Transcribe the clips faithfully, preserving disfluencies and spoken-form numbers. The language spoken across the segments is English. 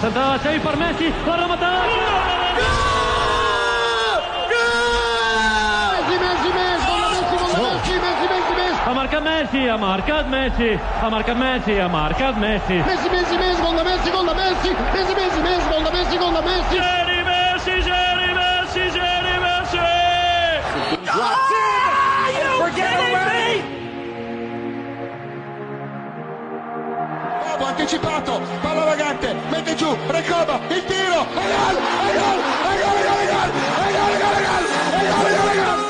Santana c'è per Messi, la rematada. Messi, Messi, Messi, Messi, Messi, Messi, Messi. Ha marcat Messi, ha marcat Messi, ha marcat Messi, ha marcat Messi. Messi, Messi, Messi, gol da Messi, gol da Messi. Messi, Messi, Messi, gol da Messi, gol da Messi. Jerry Messi, Jerry Messi, Jerry Messi. Ah, you kidding me? Anticipato, palla vagante, mette giù, Recoba, il tiro, e gol, e gol, e gol, e gol, e gol, e gol, e gol, e gol, e gol, e gol, e gol.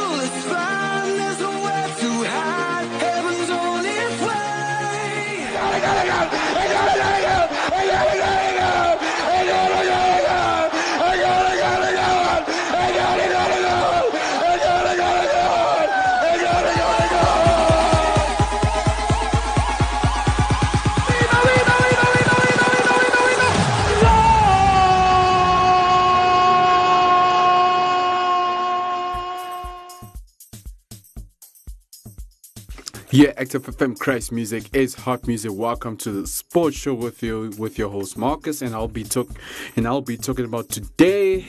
Yeah, Active F M Christ Music is hot music. Welcome to the sports show with you with your host Marcus, and I'll be talk and I'll be talking about today.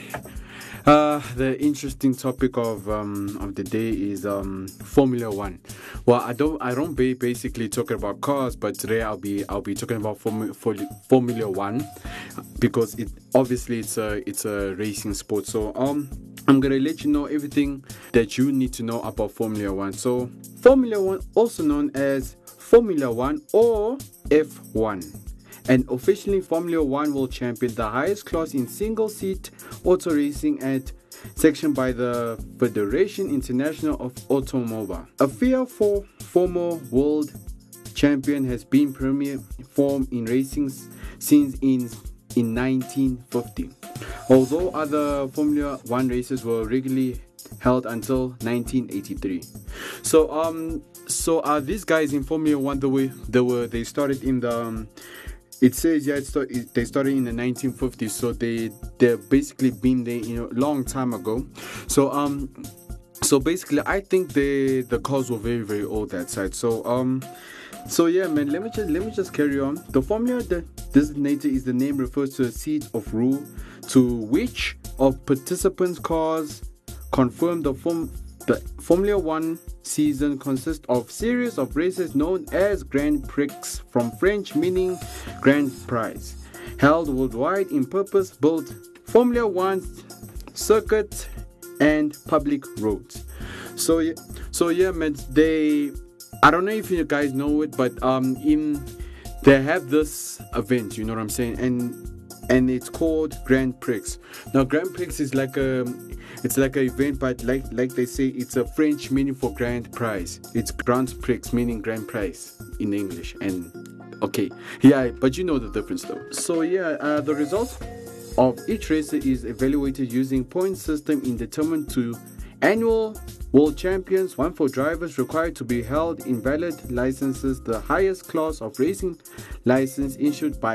Uh, the interesting topic of um of the day is um Formula One. Well, I don't I don't be basically talking about cars, but today I'll be I'll be talking about Formu- Formula One because it obviously it's a it's a racing sport. So um. I'm gonna let you know everything that you need to know about Formula One. So, Formula One, also known as Formula One or F one, and officially Formula One World Champion, the highest class in single-seat auto racing at sanctioned by the Federation International of Automobile. A F I A for former world champion has been premier form in racing since in in nineteen fifty. Although other Formula One races were regularly held until nineteen eighty-three. So um so uh these guys in Formula One, the way they were they started in the um, it says yeah it start, it, they started in the nineteen fifties, so they they've basically been there, you know, long time ago. So um so basically I think the the cars were very very old that side. So um So yeah, man. Let me just let me just carry on. The formula de- designator is the name refers to a seat of rule to which of participants' cars confirm the form. The Formula One season consists of series of races known as Grand Prix, from French meaning Grand Prize, held worldwide in purpose-built Formula One circuits and public roads. So yeah, so yeah, man. They. I don't know if you guys know it, but um, in they have this event, you know what I'm saying, and and it's called Grand Prix. Now, Grand Prix is like a, it's like an event, but like like they say, it's a French meaning for Grand Prize. It's Grand Prix meaning Grand Prize in English, and okay, yeah, but you know the difference though. So yeah, uh, the results of each race is evaluated using point system in determined to annual world champions, one for drivers required to be held in valid licenses, the highest class of racing license issued by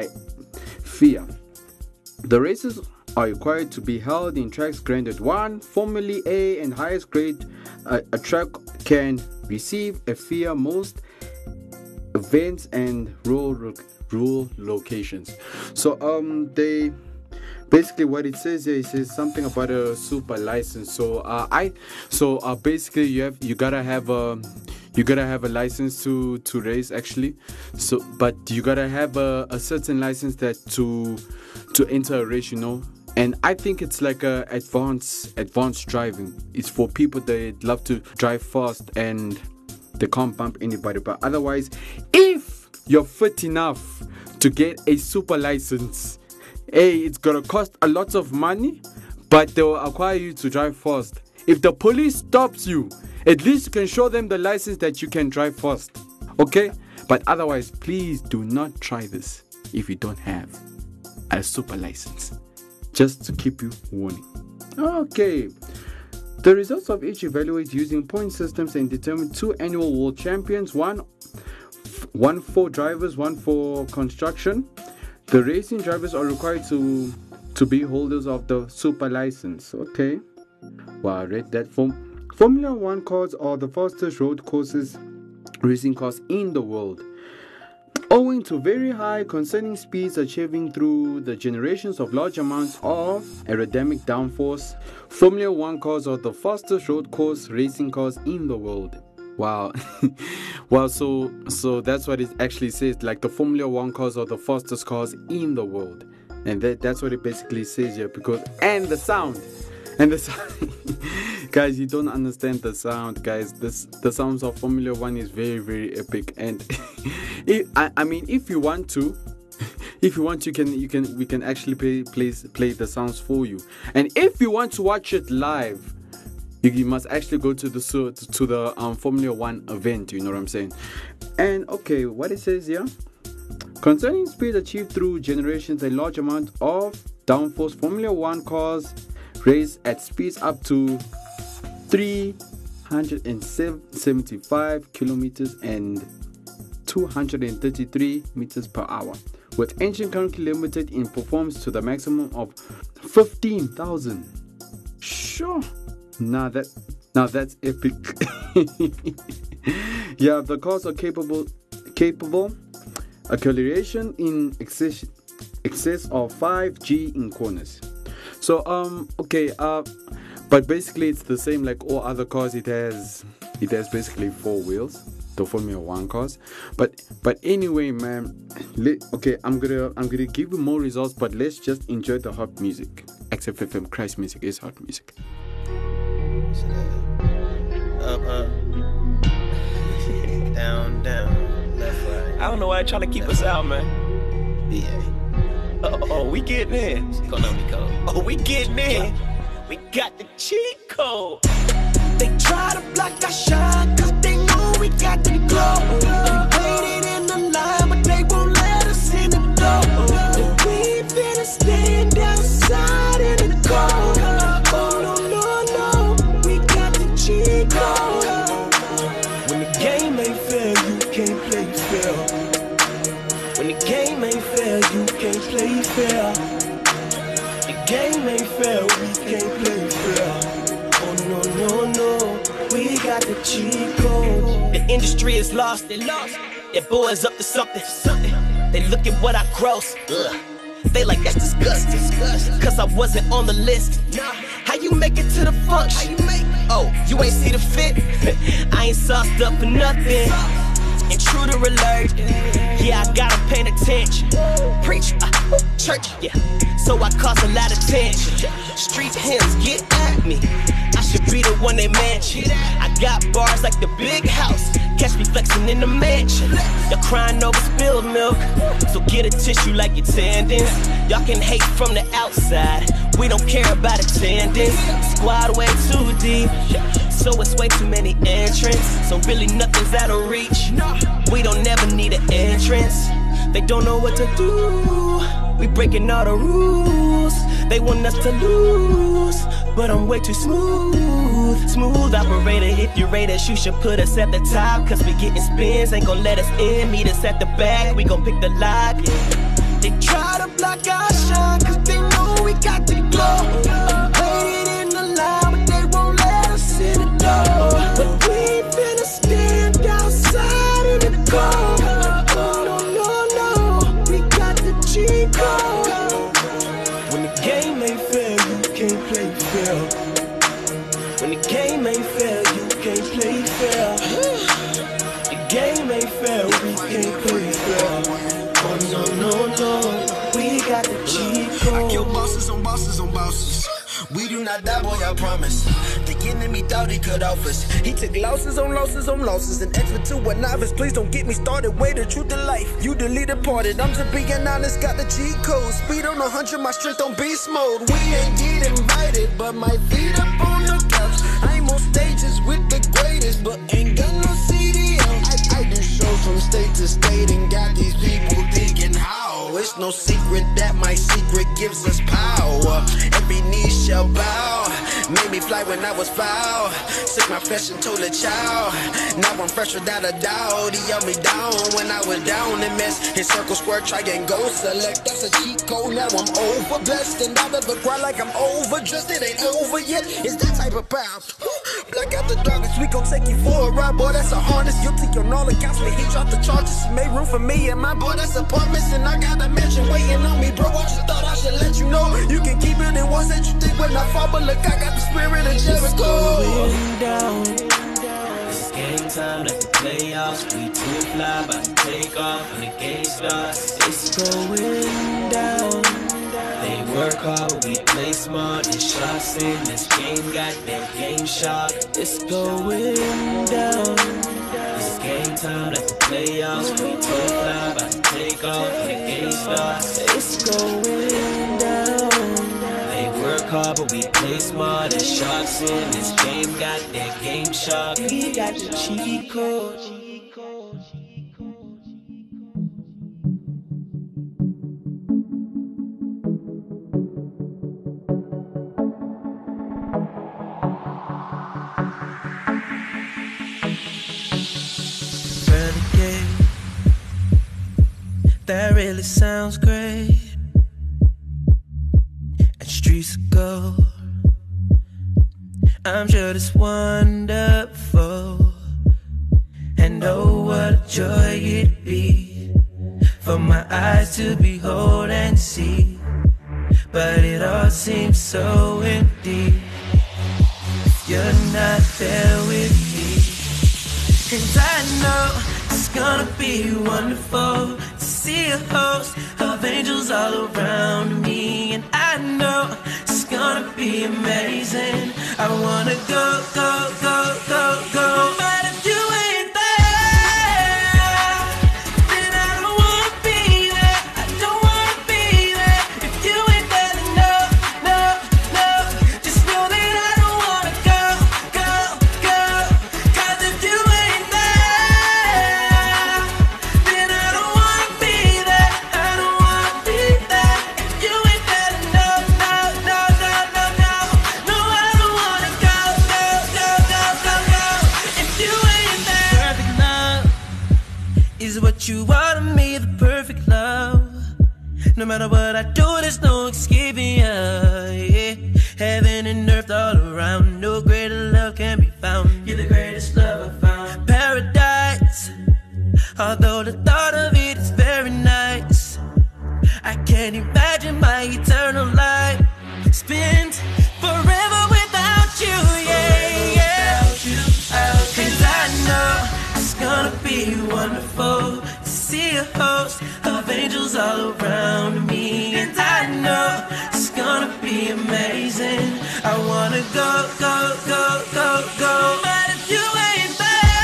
F I A. The races are required to be held in tracks graded one, Formula A, and highest grade uh, a track can receive a F I A most events and rural rural locations. So um they basically what it says here, it says something about a super license. So uh I so uh basically you have you gotta have a you gotta have a license to to race actually. So but you gotta have a, a certain license that to to enter a race, you know. And I think it's like a advanced advanced driving. It's for people that love to drive fast and they can't bump anybody. But otherwise, if you're fit enough to get a super license, hey, it's gonna cost a lot of money, but they will acquire you to drive fast. If the police stops you, at least you can show them the license that you can drive fast. Okay? But otherwise, please do not try this if you don't have a super license. Just to keep you warning. Okay. The results of each evaluate using point systems and determine two annual world champions, one one for drivers, one for construction. The racing drivers are required to to be holders of the super license. Okay. Well, I read that. Form, Formula One cars are the fastest road courses racing cars in the world. Owing to very high concerning speeds achieving through the generations of large amounts of aerodynamic downforce, Formula One cars are the fastest road course racing cars in the world. Wow. Well, so so that's what it actually says. Like, the Formula One cars are the fastest cars in the world, and that that's what it basically says here. Because and the sound, and the sound, guys, you don't understand the sound, guys. This the sounds of Formula One is very very epic, and if, I I mean if you want to. If you want, you can, you can, we can actually play, play, play the sounds for you. And if you want to watch it live, you, you must actually go to the to, to the um, Formula One event. You know what I'm saying? And okay, what it says here: concerning speed achieved through generations, a large amount of downforce, Formula One cars race at speeds up to three hundred seventy-five kilometers and two hundred thirty-three meters per hour. With engine currently limited in performance to the maximum of fifteen thousand. Sure. Now that now that's epic. Yeah, the cars are capable capable acceleration in excess excess of five G in corners. So um okay uh but basically it's the same like all other cars. It has it has basically four wheels, the Formula One cars. But but anyway, man, let, okay, I'm gonna I'm gonna give you more results, but let's just enjoy the hot music. X F M Christ music is hot music. Up, up. Down, down. Left, right. I don't know why they're trying to keep us out, man. B A. Oh, oh, we getting in. Economico. Oh, we getting in. We got the cheat code. They try to block our shine, cause they know we got the glow. We waited in the line, but they won't let us in the door. We finna stand outside in the cold. Oh no, no, no, we got the cheat code. When the game ain't fair, you can't play fair. When the game ain't fair, you can't play fair. The game ain't fair, we can't play fair. No, no, no, we got the cheat code. The industry is lost, they lost. Their boys up to something, something. They look at what I gross. Ugh. They like, that's disgusting. Cause I wasn't on the list. How you make it to the function? Oh, you ain't see the fit? I ain't sauced up for nothing. Intruder alert. Yeah, I gotta pay attention. Preach, uh, church, yeah. So I cause a lot of tension. Street hymns, get at me. I should be the one they mention. I got bars like the big house. Catch me flexing in the mansion. Y'all crying over spilled milk, so get a tissue like your tendons. Y'all can hate from the outside. We don't care about attendance. Squad way too deep, so it's way too many entrants. So really nothing's out of reach. We don't never need an entrance. They don't know what to do. We breaking all the rules. They want us to lose, but I'm way too smooth. Smooth operator, if you rate us, you should put us at the top. Cause we getting spins, ain't gon' let us in. Meet us at the back, we gon' pick the lock. They try to block our shine, cause they know we got the glow. Waited in the line, but they won't let us in the door. But we finna stand outside in the cold. Oh no, no, no, we got the cheat code. When the game ain't fair, you can't play fair. When the game ain't fair, you can't play fair. The game ain't fair, we can't play fair. Oh no, no, no, we got the cheat code. I kill bosses on bosses on bosses. We do not die, boy, I promise. The enemy thought he could off us. He took losses on losses on losses. An expert to a novice. Please don't get me started. Way the truth to life. You deleted parted. I'm just being honest. Got the cheat code. Speed on a hundred. My strength on beast mode. We ain't get invited, but my feet up on the couch. I'm on stages with the greatest, but ain't got no C D L. I, I do shows from state to state and got these people thinking how. It's no secret that my secret gives us power. Every knee shall bow. Made me fly when I was foul. Took my flesh and told a child. Now I'm fresh without a doubt. He held me down when I was down and mess. His circle, square, triangle, select. That's a cheat code. Now I'm over blessed and out of the crowd like I'm overdressed. It ain't over yet. It's that type hyperpower. Black out the darkness, we gon' take you for a ride, boy. That's a harness. Guilty on all accounts, but he dropped the charges. He made room for me and my boy. That's apartments, and I got a mansion waiting on me, bro. I just thought I should let you know. You can keep it in ones that you think when I fall, but look, I got the spirit of Jericho. Going down. It's game time, like the playoffs. We too fly, about to take off when the game starts. It's going down. They work hard, we play smart. The shots in this game got that game sharp. It's going down. It's game time, like the playoffs. We too fly, about to take off when the game starts. It's going down. They work hard, but we play smart. The shots in this game got that game sharp. We got the cheat code. That really sounds great. And streets of gold, I'm sure it's wonderful. And oh, what a joy it'd be for my eyes to behold and see. But it all seems so empty if you're not there with me. And I know it's gonna be wonderful to see a host of angels all around me. And I know it's gonna be amazing. I wanna go, go, go, go, go. But if you ain't there, then I don't wanna be there. I don't wanna be there. If you ain't there, then no, no, no. Just know that I don't wanna go, go, go. Cause if you ain't there, then I don't wanna be there. I don't wanna be there. If you ain't there, then no, no, no, no, no, no. No, I don't wanna go, go, go, go, go, go. If you ain't there, perfect love is what you want of me, the perfect love. No matter what I do, there's no escaping you. Yeah. Heaven and earth all around, no greater love can be found. You're the greatest love I found. Paradise, although the thought of it is very nice. I can't imagine my eternal life spent forever without you. Yeah, yeah. Cause I know it's gonna be wonderful to see a host of angels all around me. And I know it's gonna be amazing. I wanna go, go, go, go, go. But if you ain't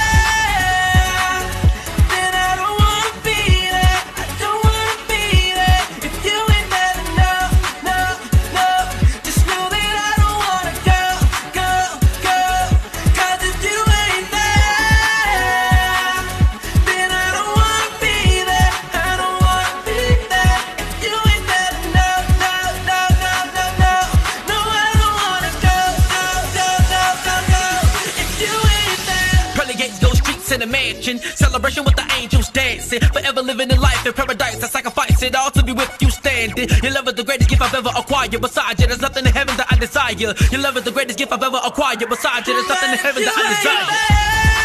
there, then I don't wanna be there. I don't wanna be there. If you ain't there, then no, no, no. Just know that I don't wanna go, go, go. Cause if you ain't there, then I don't wanna be there. I don't wanna be there. If you ain't there, then no, no, no, no, no, no. No, I don't wanna go, go, go, go, go, go. If you ain't there. Pearly gates, gold streets in a mansion. Celebration with the angels dancing. Forever living in life in paradise. I sacrifice it all to be with you standing. Your love is the greatest gift I've ever acquired. Besides you, there's nothing in heaven that I desire. Your love is the greatest gift I've ever acquired. Besides you, there's nothing in heaven that I desire.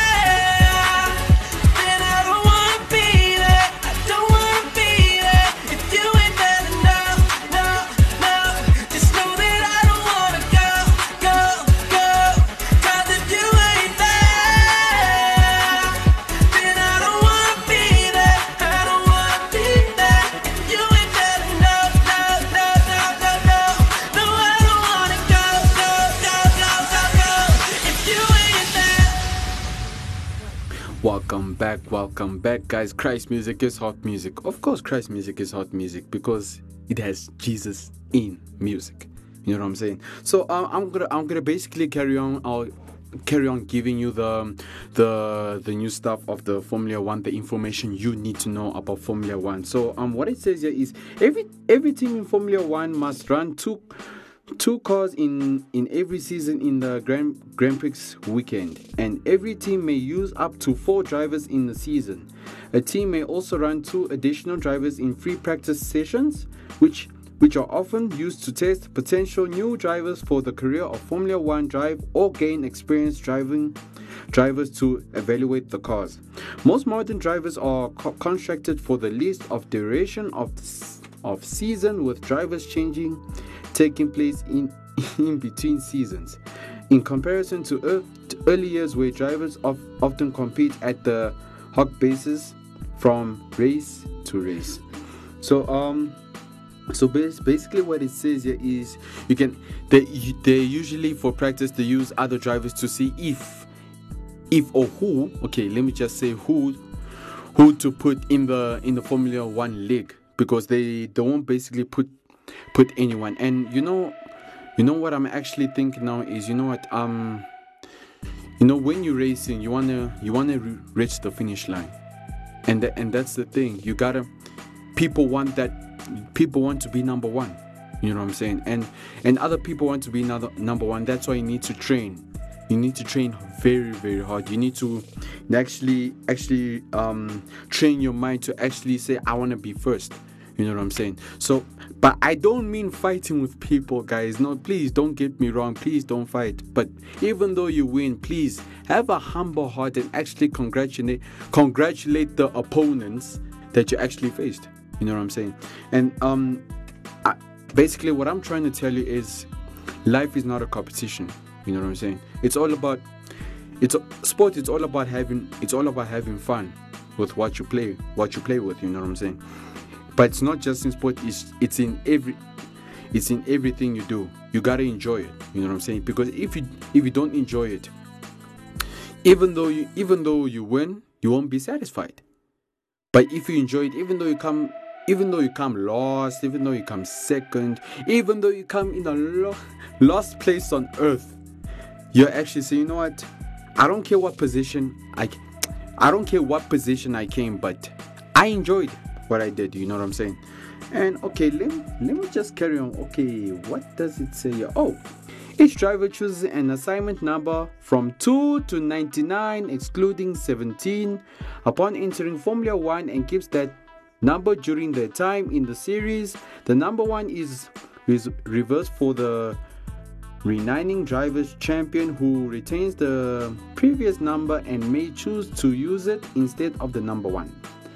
Then I don't wanna be there. I don't wanna be there. If you ain't there, then no, no, no. Just know that I don't wanna go, go, go. Cause if you ain't there, then I don't wanna be there. I don't wanna be there. If you ain't there, then no, no, no, no, no, no. No, I don't wanna go, go, go, go, go, go. If you ain't there. Welcome back, welcome back, guys. Christ music is hot music. Of course, Christ music is hot music because it has Jesus in music. You know what I'm saying? So uh, I'm gonna, I'm gonna basically carry on. I'll carry on giving you the, the, the new stuff of the Formula One, the information you need to know about Formula One. So um, what it says here is every every team in Formula One must run two. Two cars in, in every season in the Grand, Grand Prix weekend, and every team may use up to four drivers in the season. A team may also run two additional drivers in free practice sessions, which which are often used to test potential new drivers for the career of Formula One drive or gain experience driving drivers to evaluate the cars. Most modern drivers are co- contracted for the least of duration of of season, with drivers changing taking place in in between seasons. In comparison to, er- to early years where drivers of, often compete at the hot bases from race to race. So um so bas- basically what it says here is you can they they usually for practice they use other drivers to see if if or who okay let me just say who who to put in the in the Formula One league, because they don't basically put put anyone. And you know you know what I'm actually thinking now is, you know what um you know when you're racing you wanna you wanna re- reach the finish line, and th- and that's the thing. You gotta people want that people want to be number one, you know what I'm saying, and and other people want to be another number one. That's why you need to train. You need to train very very hard. You need to actually actually um train your mind to actually say I want to be first, you know what I'm saying. So but I don't mean fighting with people, guys. No, please don't get me wrong, please don't fight. But even though you win, please have a humble heart and actually congratulate congratulate the opponents that you actually faced. You know what I'm saying? And um, I, basically what I'm trying to tell you is life is not a competition. You know what I'm saying? It's all about, it's sport. It's all about having, it's all about having fun with what you play, what you play with. You know what I'm saying? But it's not just in sport. It's it's in every, it's in everything you do. You gotta enjoy it. You know what I'm saying? Because if you if you don't enjoy it, even though you even though you win, you won't be satisfied. But if you enjoy it, even though you come Even though you come lost, even though you come second, even though you come in a lo- lost place on earth, you're actually saying, you know what? I don't care what position I, I don't care what position I came, but I enjoyed what I did. You know what I'm saying? And okay, let me, let me just carry on. Okay, what does it say here? Oh, each driver chooses an assignment number from two to ninety-nine, excluding seventeen, upon entering Formula One, and keeps that number during their time in the series. The number one is, is reversed for the reigning drivers champion, who retains the previous number and may choose to use it instead of the number one.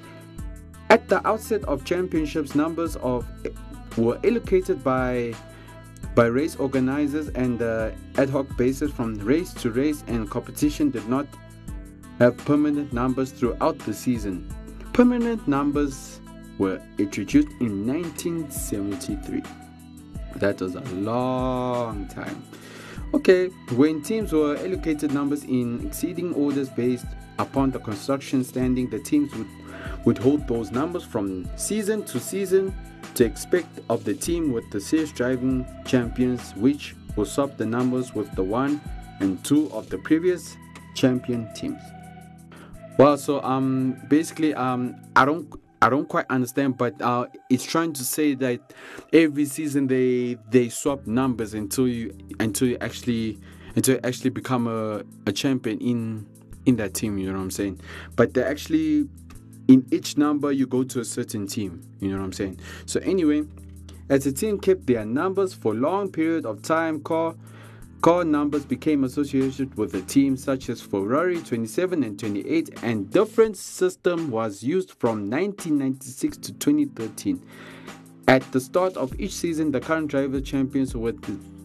At the outset of championships, numbers of were allocated by by race organizers, and the ad hoc basis from race to race, and competition did not have permanent numbers throughout the season. Permanent numbers were introduced in nineteen seventy-three. That was a long time. Okay, when teams were allocated numbers in exceeding orders based upon the construction standing, the teams would, would hold those numbers from season to season to expect of the team with the series driving champions, which will swap the numbers with the one and two of the previous champion teams. Well, so um, basically, um, I don't, I don't quite understand, but uh, it's trying to say that every season they they swap numbers until you until you actually until you actually become a, a champion in in that team. You know what I'm saying? But they actually, in each number you go to a certain team. You know what I'm saying? So anyway, as the team kept their numbers for a long period of time, car Car numbers became associated with the teams such as Ferrari twenty-seven and twenty-eight, and different system was used from nineteen ninety-six to twenty thirteen. At the start of each season, the current driver champions were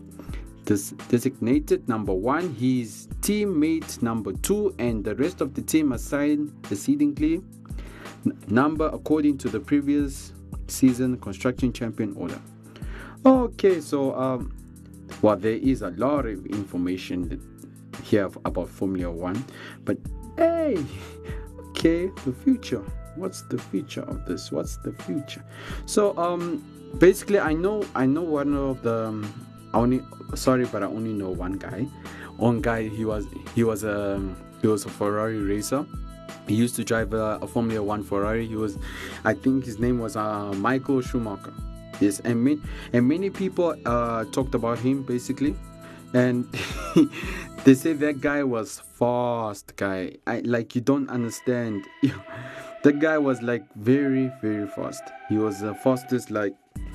des- designated number one, his teammate number two, and the rest of the team assigned accordingly number according to the previous season construction champion order. Okay, so um well, there is a lot of information here about Formula One, but hey, okay, the future. What's the future of this? What's the future? So, um, basically, I know, I know one of the, um, I only, sorry, but I only know one guy. One guy, he was, he was a, he was a Ferrari racer. He used to drive a, a Formula One Ferrari. He was, I think his name was uh, Michael Schumacher. Yes, and many, and many people uh, talked about him basically, and they say that guy was fast, guy. I like you don't understand. That guy was like very very fast. He was the fastest. Like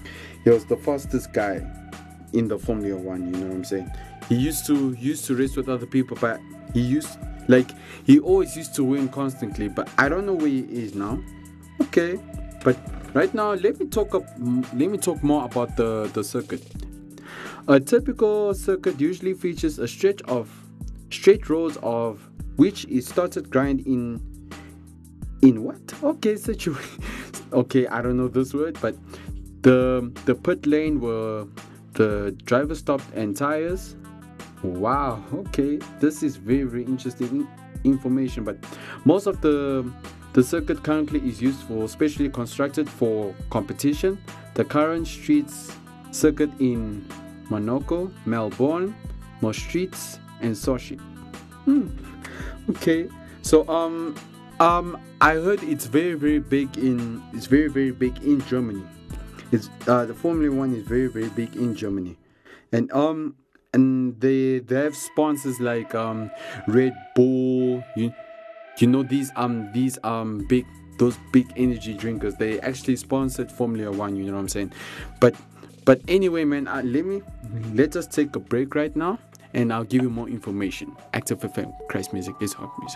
he was the fastest guy in the Formula One. You know what I'm saying? He used to used to race with other people, but he used like he always used to win constantly. But I don't know where he is now. Okay, but right now let me talk up. Let me talk more about the the circuit. A typical circuit usually features a stretch of straight roads of which is started grind in in what? Okay, situ- okay, I don't know this word, but the the pit lane where the driver stopped and tires. Wow, okay, this is very very interesting information. But most of the the circuit currently is used for specially constructed for competition. The current streets circuit in Monaco, Melbourne, Maastricht, and Sochi. Hmm. Okay, so um um I heard it's very very big in it's very very big in Germany. It's uh the Formula One is very very big in Germany, and um and they they have sponsors like um Red Bull. You you know these um these um big those big energy drinkers. They actually sponsored Formula One. You know what I'm saying? But but anyway, man, uh, let me let us take a break right now, and I'll give you more information. Active F M, Christ Music is hot music.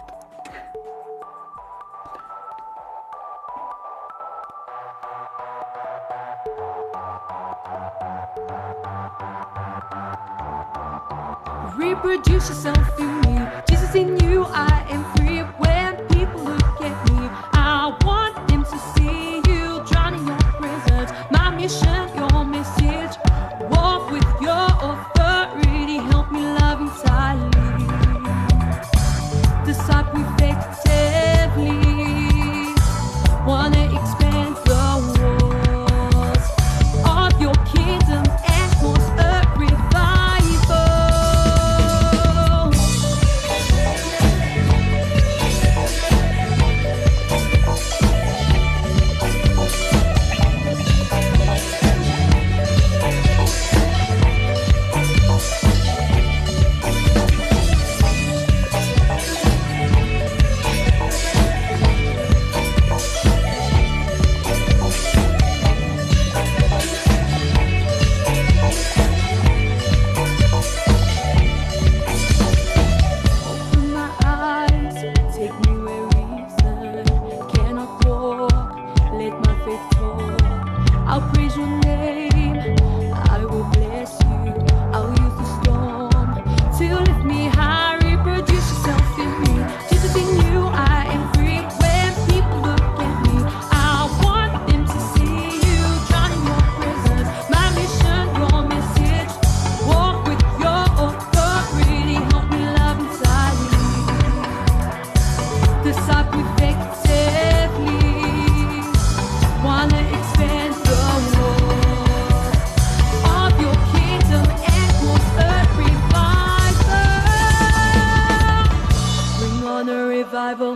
Reproduce yourself in me. Jesus in you, I am free. When people look at me, I want them to see you drowning your presence. My mission, your message. Walk with your authority. Help me love entirely. Disciple effectively. Wanna expand the walls of your kingdom and cause a revival. Open my eyes, take me where reason cannot walk. Let my faith talk. I'll praise your name. I will bless you. I'll use the storm to lift me high. Reproduce yourself in me. Jesus in you, I am free. When people look at me, I want them to see you drowning your presence. My mission, your message. Walk with your authority. Help me love entirely. Disciple effectively. Wanna expand the walls of your kingdom and cause a revival. Bring on a revival.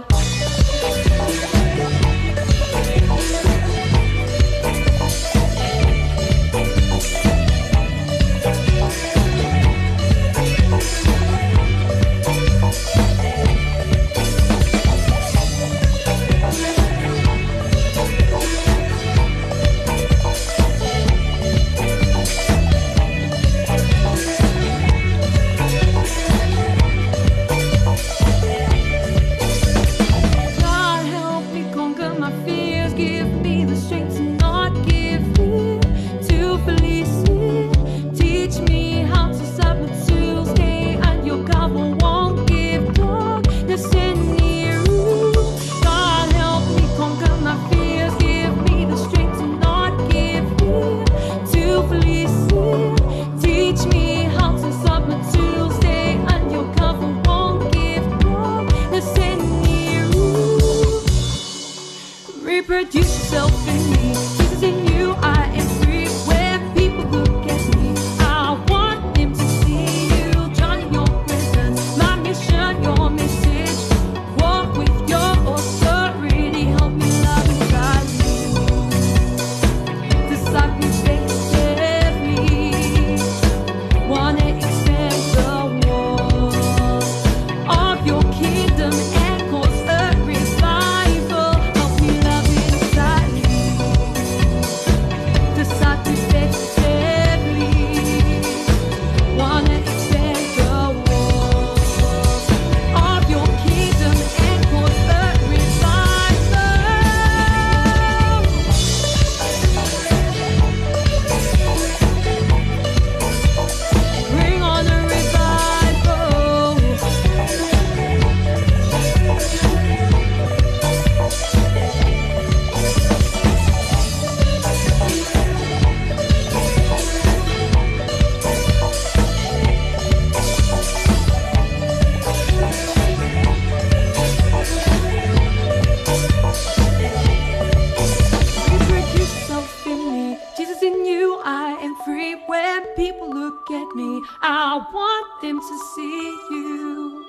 them to see you.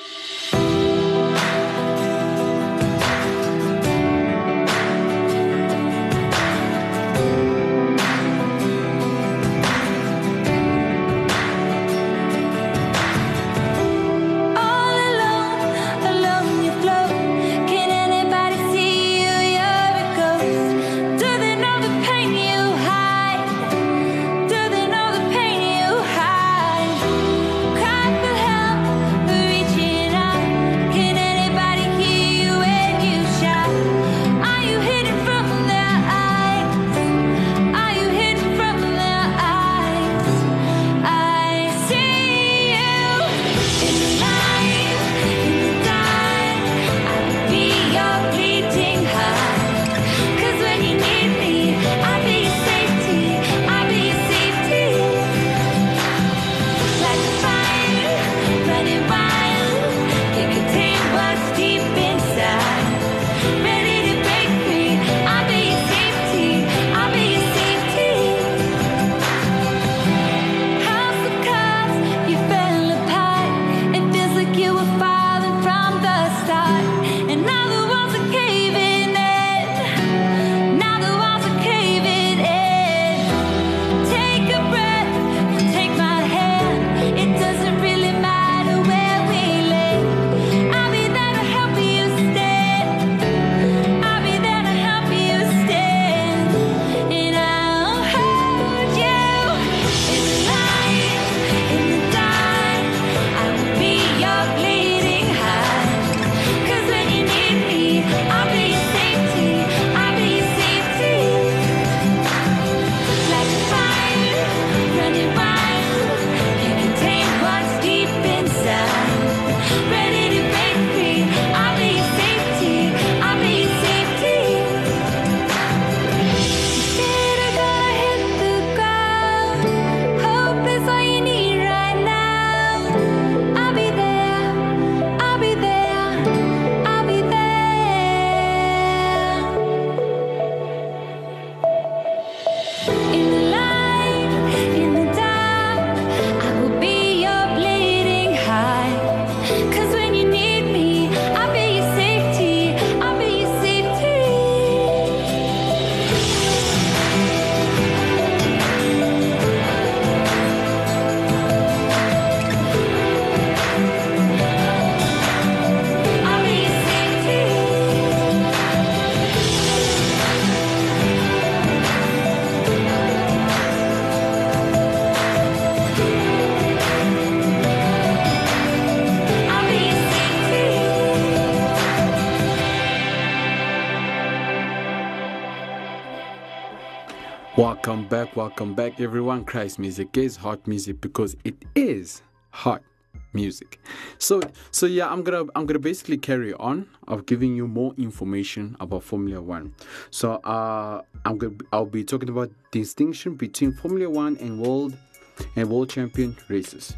Welcome back, welcome back everyone. Christ Music is hot music because it is hot music. So so yeah, I'm gonna I'm gonna basically carry on of giving you more information about Formula One. So uh I'm gonna I'll be talking about distinction between Formula One and world and world champion races.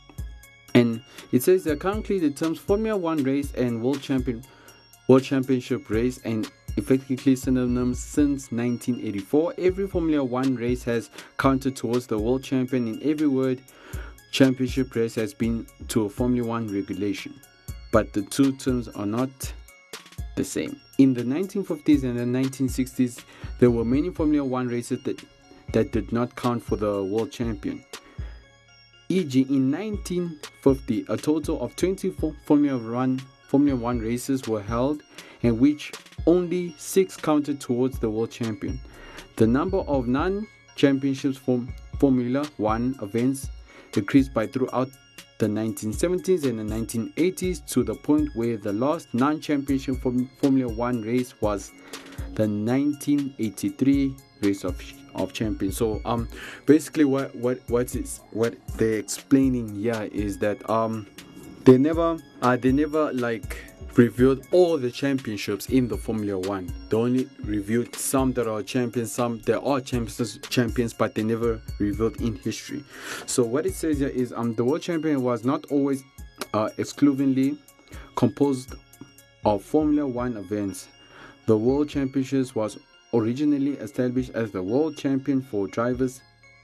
And it says that currently the terms Formula One race and world champion world championship race and effectively synonymous since nineteen eighty-four. Every Formula One race has counted towards the world champion. In every word, championship race has been to a Formula One regulation. But the two terms are not the same. In the nineteen fifties and the nineteen sixties, there were many Formula One races that, that did not count for the world champion. for example, in nineteen fifty, a total of twenty-four Formula One, Formula One races were held, in which only six counted towards the world champion. The number of non-championships from Formula One events decreased by throughout the nineteen seventies and the nineteen eighties to the point where the last non-championship Formula One race was the nineteen eighty-three race of of champions. So um basically what what what is what they're explaining here is that um they never uh they never like reviewed all the championships in the Formula One. They only reviewed some that are champions, some that are champions, champions, but they never revealed in history. So what it says here is um the world champion was not always uh, exclusively composed of Formula One events. The World Championships was originally established as the world champion for drivers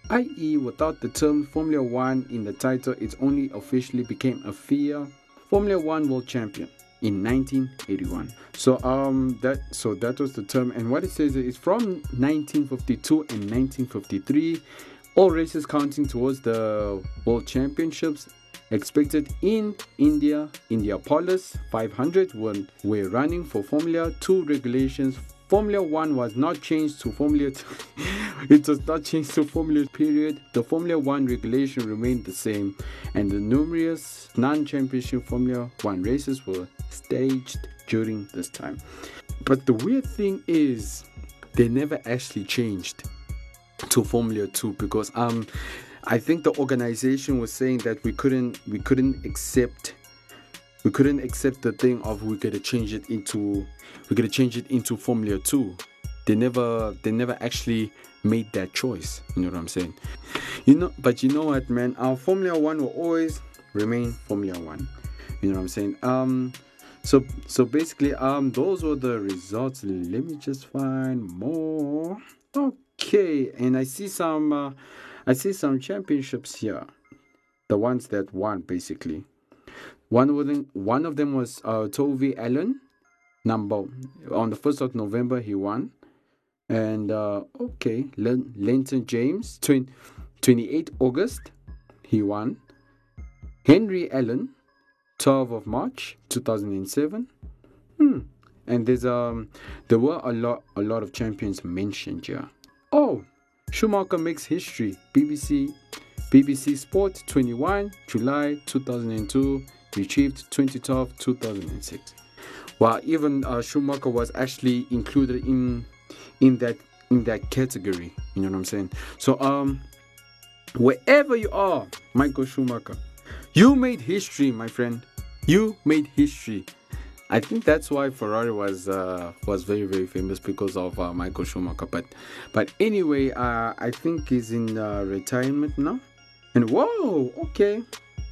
that is, without the term Formula One in the title, it only officially became a F I A Formula One World Champion in nineteen eighty-one. So um that so that was the term, and what it says is from nineteen fifty-two and nineteen fifty-three, all races counting towards the World Championships expected in India, Indianapolis five hundred were, were running for Formula two regulations. Formula One was not changed to Formula two. It was not changed to Formula period. The Formula One regulation remained the same, and the numerous non-championship Formula One races were staged during this time. But the weird thing is, they never actually changed to Formula two because um I think the organization was saying that we couldn't we couldn't accept we couldn't accept the thing of we're gonna change it into we're gonna change it into Formula two. They never they never actually made that choice. You know what I'm saying? You know, but you know what, man? Our Formula One will always remain Formula One. You know what I'm saying? Um, so so basically, um, those were the results. Let me just find more. Okay, and I see some uh, I see some championships here. The ones that won, basically. One of them, one of them was uh, Tovi Allen. Number on the first of November he won, and uh, okay, Len- Lenton James, twenty-eighth August he won. Henry Allen, twelfth of March two thousand seven. Hmm. And there's um there were a lot a lot of champions mentioned here. Oh, Schumacher makes history. B B C B B C Sport, twenty-first July two thousand two, retrieved twenty twelve two thousand six. Well, even uh, Schumacher was actually included in in that in that category. You know what I'm saying? So um, wherever you are, Michael Schumacher, you made history, my friend. You made history. I think that's why Ferrari was uh, was very very famous because of uh, Michael Schumacher. But but anyway, uh, I think he's in uh, retirement now. And whoa, okay,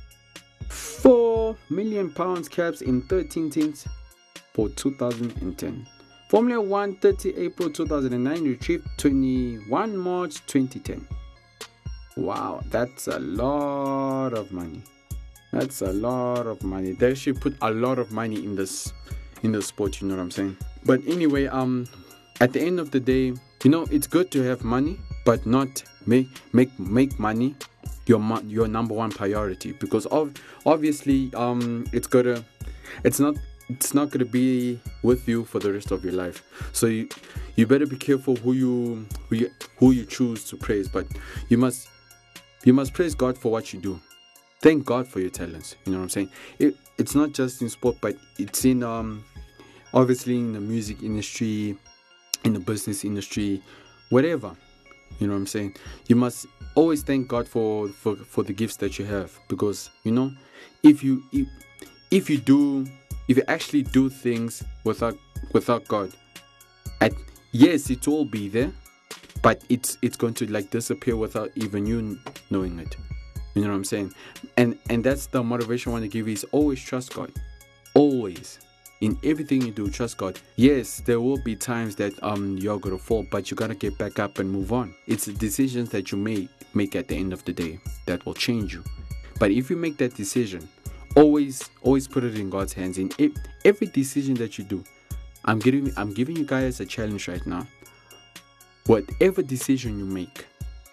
four million pounds caps in thirteen teams for two thousand ten. Formula One, thirty April two thousand nine, retrieved twenty-first March twenty ten. Wow, that's a lot of money. That's a lot of money. They should put a lot of money in this in the sport, you know what I'm saying? But anyway, um at the end of the day, you know, it's good to have money, but not make make make money your your number one priority, because of obviously um it's gonna it's not it's not gonna be with you for the rest of your life. So you you better be careful who you who you, who you choose to praise, but you must you must praise God for what you do. Thank God for your talents. You know what I'm saying? It it's not just in sport, but it's in um obviously in the music industry, in the business industry, whatever. You know what I'm saying? You must always thank God for, for, for the gifts that you have, because you know, if you if, if you do if you actually do things without without God, at yes, it will be there, but it's it's going to like disappear without even you knowing it. You know what I'm saying? And and that's the motivation I want to give you, is always trust God. Always. In everything you do, trust God. Yes, there will be times that um you're gonna fall, but you gotta get back up and move on. It's the decisions that you make make at the end of the day that will change you. But if you make that decision, always always put it in God's hands. In it, every decision that you do, I'm giving I'm giving you guys a challenge right now. Whatever decision you make,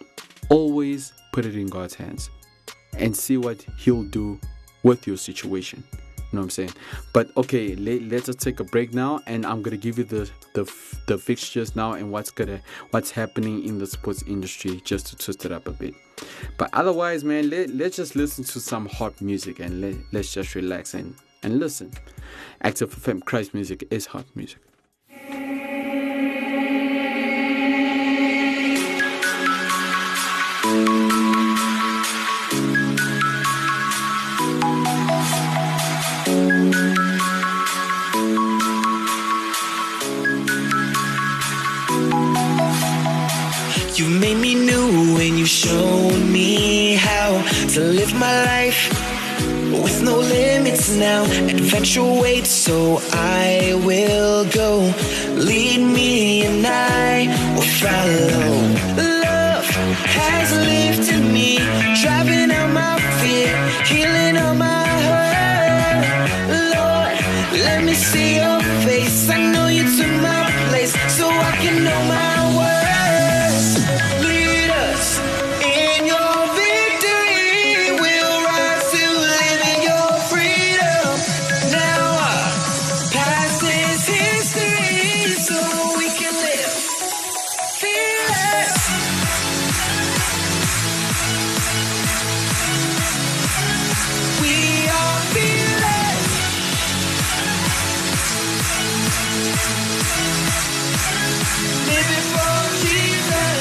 always put it in God's hands and see what He'll do with your situation. You know what I'm saying? But okay, let, let's just take a break now, and I'm gonna give you the the the fixtures now and what's gonna what's happening in the sports industry, just to twist it up a bit. But otherwise, man, let, let's just listen to some hot music and let, let's just relax and and listen. Active F M Christ music is hot music. You made me new and you showed me how to live my life with no limits now. Adventure waits, so I will go. Lead me and I will follow. Love has lifted me, driving out my fear, healing all my hurt. Lord, let me see your face. I know you took my place, so I can know my words. Lead us in your victory. We'll rise to live in your freedom. Now our past is history, so we can live fearless. We are fearless. Living for Jesus.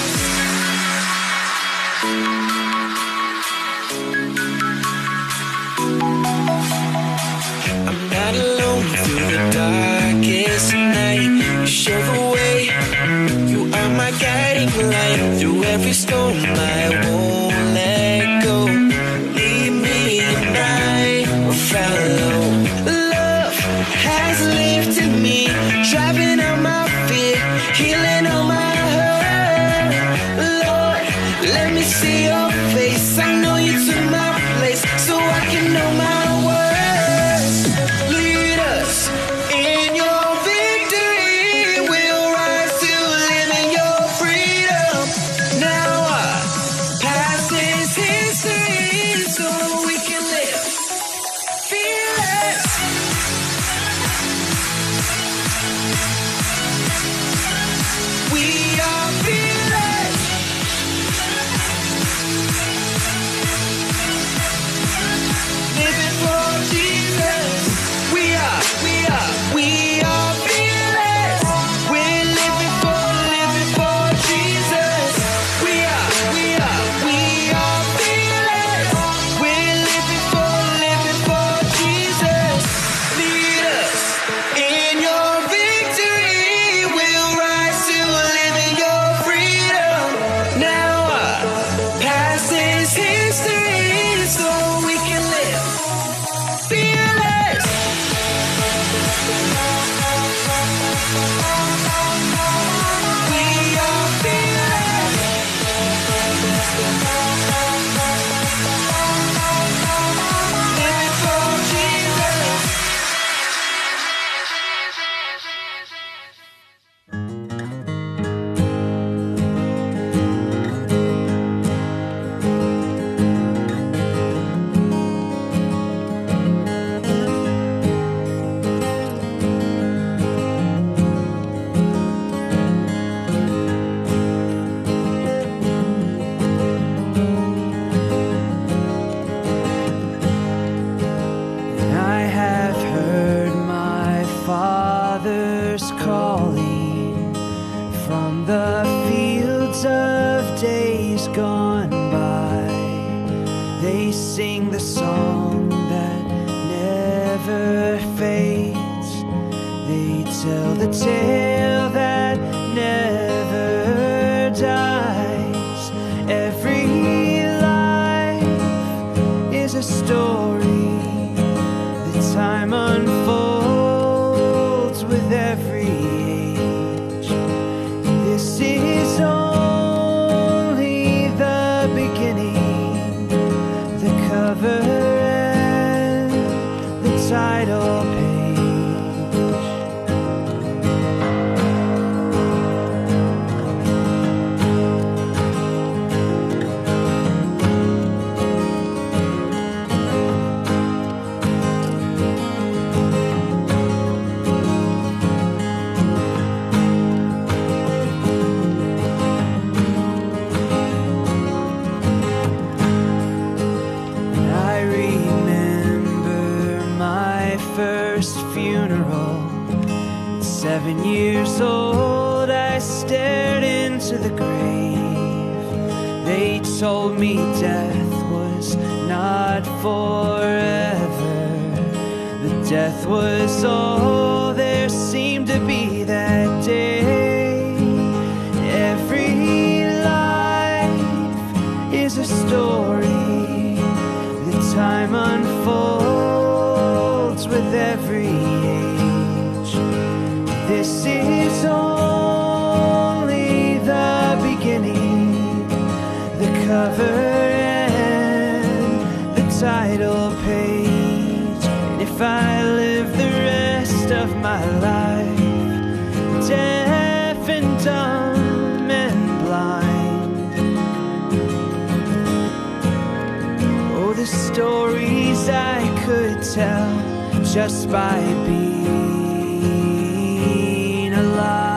I'm not alone through the darkest night. You show the way. You are my guiding light. Through every storm I won't let go. Lead me and I will follow. Love has lifted me, driving out my fear, healing all my hurt. Lord, let me see your face. I know you took my place, so I can know my words. Lead us in your victory. We'll rise to live in your freedom. Now our past is history, so we can live fearless. We are fearless. Living for Jesus. We are, we are, we are fearless. We're living for, living for Jesus. We are, we are, we are fearless. We're living for, living for Jesus. Lead us in your victory. We'll rise to live in your freedom. Now our past is history, so we can live fearless. We are fearless. Living for Jesus. I have heard my Father's calling from the fields of days gone by. They sing the song that never fades. They tell the tale that never dies. Every life is a story. The time unfolds with every age. This is only the beginning, the cover and the title page. I remember my first funeral. At seven years old, I stared into the grave. They told me death was not forever. The death was all there seemed to be that day. Every life is a story. The time unfolds with every age. This is only the beginning, the cover and the title page. And if I live the rest of my life deaf and dumb and blind, oh, the stories I could tell just by being alive.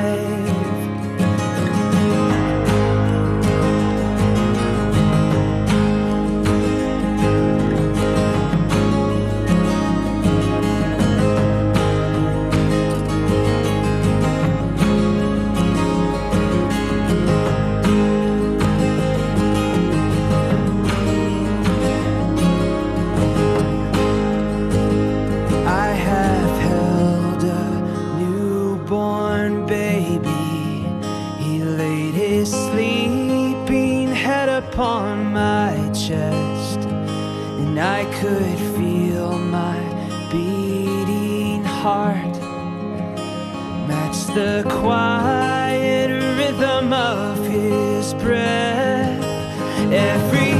Upon my chest, and I could feel my beating heart match the quiet rhythm of his breath. Every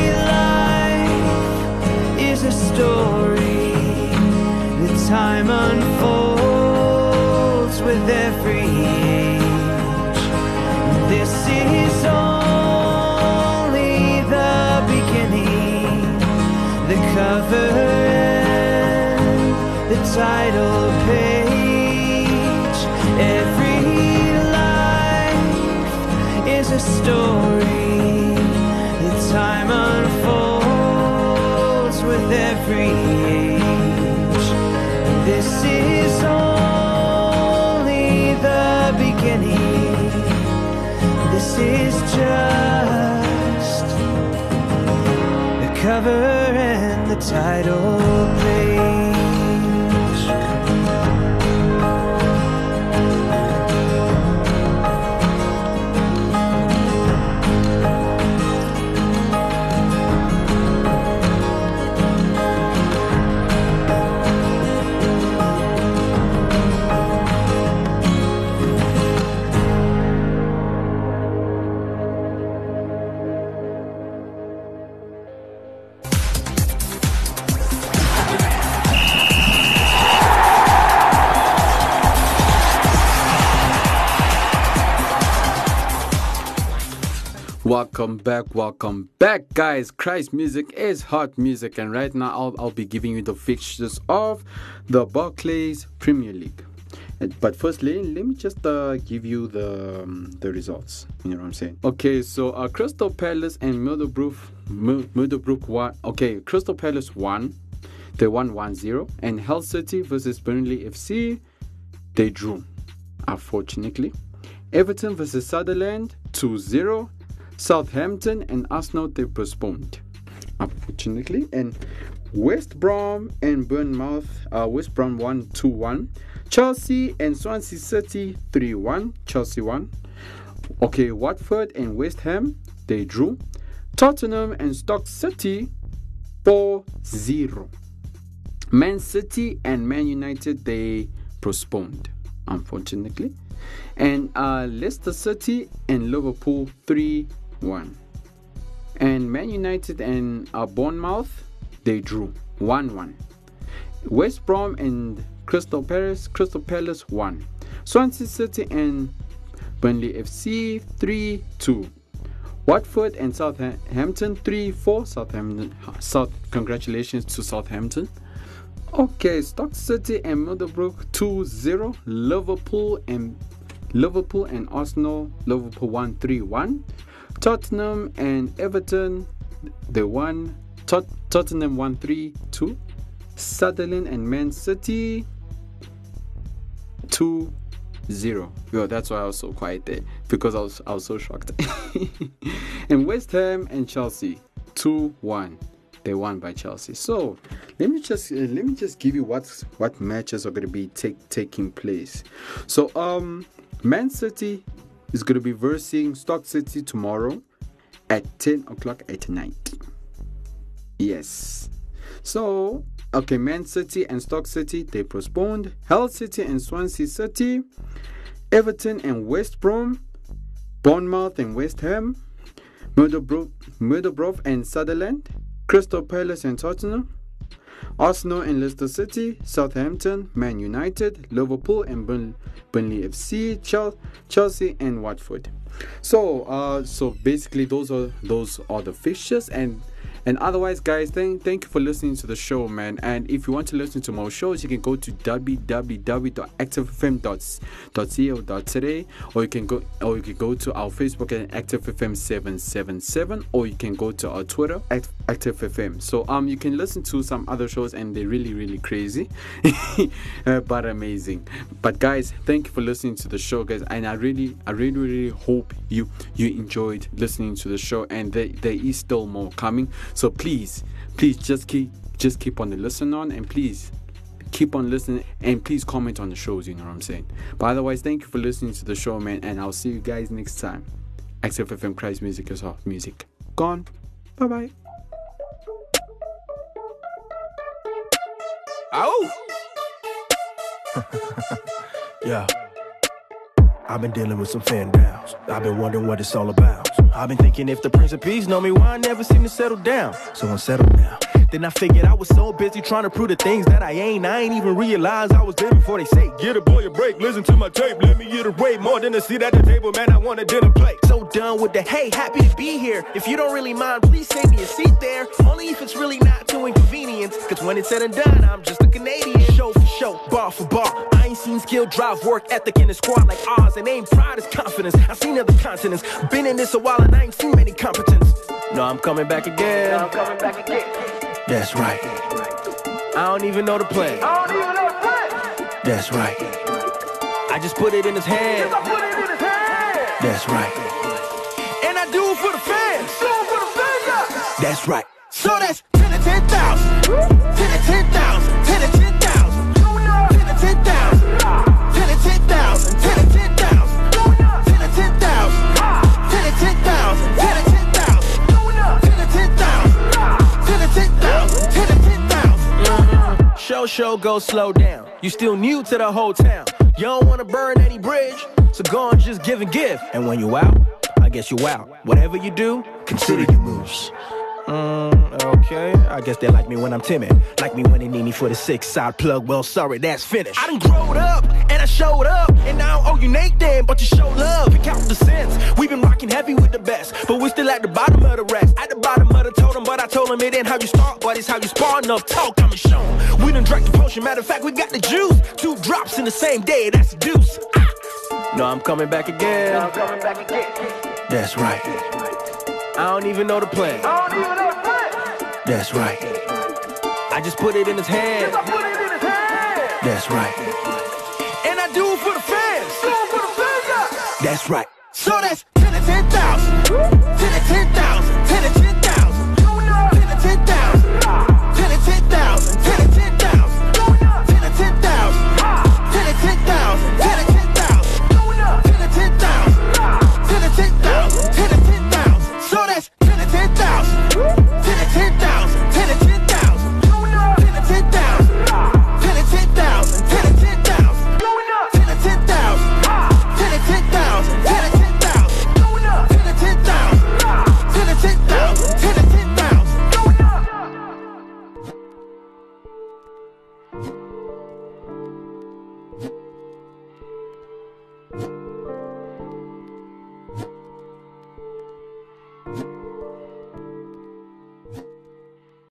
life is a story, the time unfolds with every age. This is all the cover and the title page. Every life is a story, the time unfolds with every age. This is only the beginning. This is just the cover and the title page. Welcome back, welcome back, guys. Christ Music is hot music, and right now I'll, I'll be giving you the fixtures of the Barclays Premier League. But firstly, let me just uh, give you the um, the results. You know what I'm saying? Okay, so uh, Crystal Palace and Middlesbrough, Middlesbrough won. Okay, Crystal Palace won. They won one zero. And Hull City versus Burnley F C, they drew, unfortunately. Everton versus Sunderland, two zero. Southampton and Arsenal, they postponed, unfortunately. And West Brom and Bournemouth, uh, West Brom won two one. Chelsea and Swansea City, three one. Chelsea won. Okay, Watford and West Ham, they drew. Tottenham and Stoke City, four zero. Man City and Man United, they postponed, unfortunately. And uh, Leicester City and Liverpool, three one. And Man United and uh, Bournemouth, they drew, one one. West Brom and Crystal Palace, Crystal Palace won. Swansea City and Burnley F C, three two. Watford and Southampton, three four. Southampton, South, congratulations to Southampton. Okay, Stoke City and Middlesbrough, two zero. Liverpool and Liverpool and Arsenal, Liverpool won three one. Tottenham and Everton, they won. Tot- Tottenham won three two. Sunderland and Man City, two zero. Yo, that's why I was so quiet there, because I was I was so shocked. And West Ham and Chelsea, two one. They won by Chelsea. So let me just uh, let me just give you what what matches are going to be take, taking place. So um, Man City is going to be versing Stoke City tomorrow at ten o'clock at night. Yes. So okay, Man City and Stoke City, they postponed. Hull City and Swansea City, Everton and West Brom, Bournemouth and West Ham, Middlesbrough, Middlesbrough and Sunderland, Crystal Palace and Tottenham, Arsenal and Leicester City, Southampton, Man United, Liverpool and Burn- Burnley F C, Chel- Chelsea and Watford. So, uh, so basically, those are those are the fixtures, and and otherwise, guys, thank thank you for listening to the show, man. And if you want to listen to more shows, you can go to w w w dot active f m dot co dot t a, or you can go or you can go to our Facebook at Active F M seven seven seven, or you can go to our Twitter at Active F M. So um, you can listen to some other shows, and they're really really crazy, uh, but amazing. But guys, thank you for listening to the show, guys, and I really I really really hope you you enjoyed listening to the show, and there there is still more coming. So please, please just keep just keep on the listen on, and please keep on listening, and please comment on the shows, you know what I'm saying. But otherwise, thank you for listening to the show, man, and I'll see you guys next time. Active F M Christ Music is hot music. Gone. Bye bye. Oh. Yeah. I've been dealing with some fan downs. I've been wondering what it's all about. I've been thinking if the Prince of Peace know me, why I never seem to settle down. So I'm settled now. Then I figured I was so busy trying to prove the things that I ain't. I ain't even realized I was there before they say, get a boy a break, listen to my tape, let me iterate. More than a seat at the table, man, I want a dinner plate. So done with the, hey, happy to be here. If you don't really mind, please save me a seat there. Only if it's really not too inconvenient. Cause when it's said and done, I'm just a Canadian. Show for show, bar for bar. I ain't seen skill, drive, work ethic in a squad like ours. And ain't pride, it's confidence. I've seen other continents. Been in this a while and I ain't seen many competence. No, I'm coming back again. No, I'm coming back again. That's right. I don't even know the plan. I don't even know the plan. That's right. I just put it in his hand. Yes, I put it in his hand. That's right. And I do it for the fans. Do it for the fans. Yeah. That's right. So that's ten to ten thousand. ten to ten thousand. ten to ten thousand. ten to ten thousand. ten to ten thousand. ten to ten thousand. ten to ten thousand. ten to ten thousand. ten to ten thousand. ten to ten thousand. ten to ten thousand. ten to ten thousand. Show, show, go slow down. You still new to the whole town. You don't want to burn any bridge, so go and just give and give. And when you out, I guess you out. Whatever you do, consider your moves. Mm, okay, I guess they like me when I'm timid. Like me when they need me for the six side plug. Well, sorry, that's finished. I done growed up, and I showed up. And now I don't owe you Nathan, but you show love and count the cents. We've been rocking heavy with the best, but we're still at the bottom of the rest. At the bottom of the totem, but I told him it ain't how you start, but it's how you spar enough talk. I'ma show him. We done drank the potion, matter of fact, we got the juice. Two drops in the same day, that's a deuce. Ah. No, I'm coming back again. No, I'm coming back again. That's right. I don't even know the plan. I don't even know the plan. That's right. I just put it in his hand. Yes, I put it in his hand. That's right. And I do it for the fans. Do it for the fans. Yeah. That's right. So that's ten to ten thousand. ten to ten thousand. ten to ten thousand. ten to ten thousand. ten to ten thousand. ten to ten thousand. ten to ten thousand. ten to ten thousand. ten to ten thousand. ten to ten thousand. ten to ten thousand. ten to ten thousand. So that's ten to ten thousand.